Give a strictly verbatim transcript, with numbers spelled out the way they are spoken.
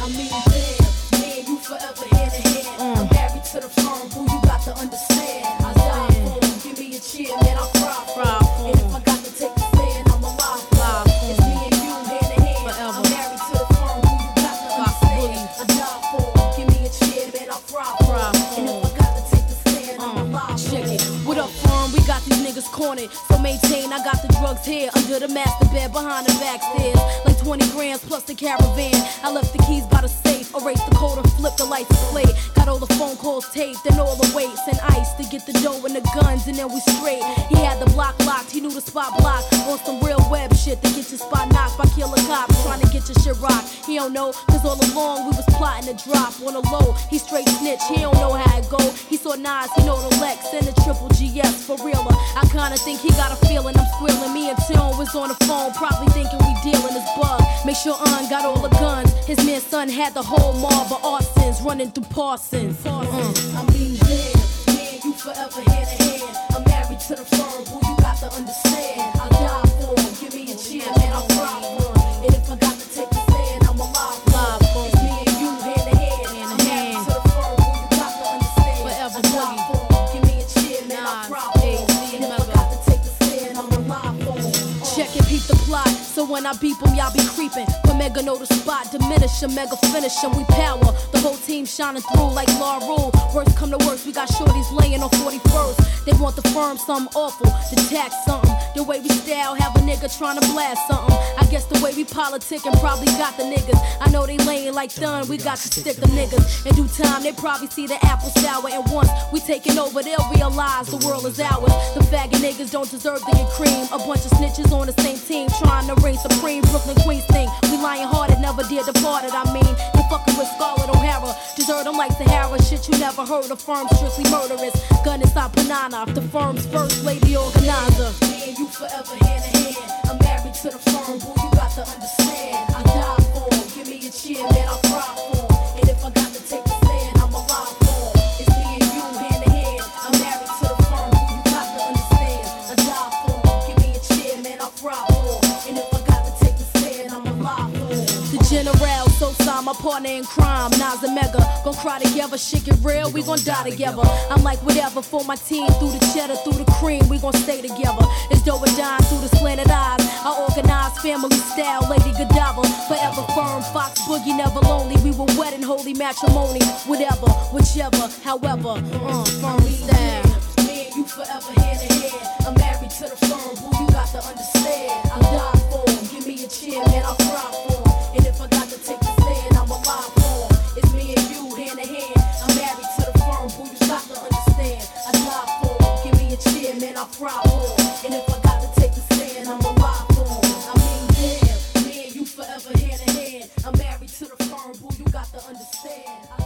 I mean, damn, me and you forever hand in hand. Mm. I'm married to the firm, boo, you got to understand. I die for him, give me a cheer, man, I'll cry for him. And if I got to take the stand, I'm alive for him. It's me and you hand in hand. Forever. I'm married to the firm, boo, you got to understand. I die for him, give me a cheer, man, I'll cry for him. And if I got to take the stand, I'm alive for him. Check it. What up, firm? We got these niggas cornered, so maintain I got the drugs here under the master bed behind the back stairs. Like twenty grams plus the caravan. I left the keys by the safe, erased the code and flipped the lights display. Got all the phone calls taped and all the weights and ice to get the dough and the guns, and then we straight. He had the block locked, he knew the spot blocked. On some real web shit to get your spot knocked by killer cops trying to get your shit rocked. He don't know, cause all along we was plotting to drop on a low. He straight snitch, he don't know how it go. He saw Nas, he know the Lex and the triple G S for realer. I kinda think he got a feeling I'm squealing. Me and Tion was on the phone, probably thinking we dealing this bug. Make sure Un got all the guns. His man son had the whole mob of arsons running through Parsons. Mm. I mean, damn, me and you forever hand in hand. I'm married to the firm, boo, you got to understand. I die for him, give me a cheer, man, I'll cry for him. And if I got to take the stand, I'm alive for him. It's me and you hand in hand. I'm married to the firm, boo, you got to understand. Forever I die for him, give me a cheer, man, I'll cry for him. And if I got to take the stand, I'm alive for him. Check and peep the plot, so when I beep him, y'all be creeping. Mega know the spot, diminish him, mega finish him. We power, the whole team shining through like La Rule. Worst come to worst, we got shorties laying on forty-first. They want the firm something awful, the tax something. The way we style, have a nigga trying to blast something. I guess the way we politic and probably got the niggas. I know they laying like done, we got to stick the niggas. In due time, they probably see the apple sour. And once we taking over, they'll realize the world is ours. The faggot niggas don't deserve to get cream. A bunch of snitches on the same team, trying to reign supreme. Brooklyn Queens thing, we lying hearted, never did departed. I mean, they fucking with Scarlett O'Hara. Desert them like Sahara, shit you never heard. The firm strictly murderous. Gun inside Panana, the firm's first lady organizer. Me and you forever hand in hand. I'm married to the firm, boo, you got to understand. I die for him, give me a cheer, man, I'll cry for him. And if I got to take the stand, I'm alive for him. It's me and you hand in hand. I'm married to the firm, boo, you got to understand. I die for him, give me a cheer, man, I'll cry for him. And if I got to take the stand, I'm alive for him. The General, so sign my partner in crime, Nas and Mega. Gon' cry together, shit get real, we gon' die together. I'm like whatever for my team, through the cheddar, through the cream, we gon' stay together. It's dough and dime through the slanted eyes. I organize family style, Lady Godiva. Forever firm, Fox Boogie, never lonely. We were wed in holy matrimony. Whatever, whichever, however, uh, firm style. Me and you forever hand in hand. I'm married to the firm, boo, you got to understand. I die for him, give me a cheer, man, I'll cry for him. And if I got to take the stand, I'm alive for him. It's me and you hand in hand. I'm married to the firm, boo, you got to understand. I die for him, give me a cheer, man, I'll cry for him. And if I got to take the stand, I'm alive for him. I mean, damn, me and you forever hand in hand. I'm married to the firm, boo, you got to understand. I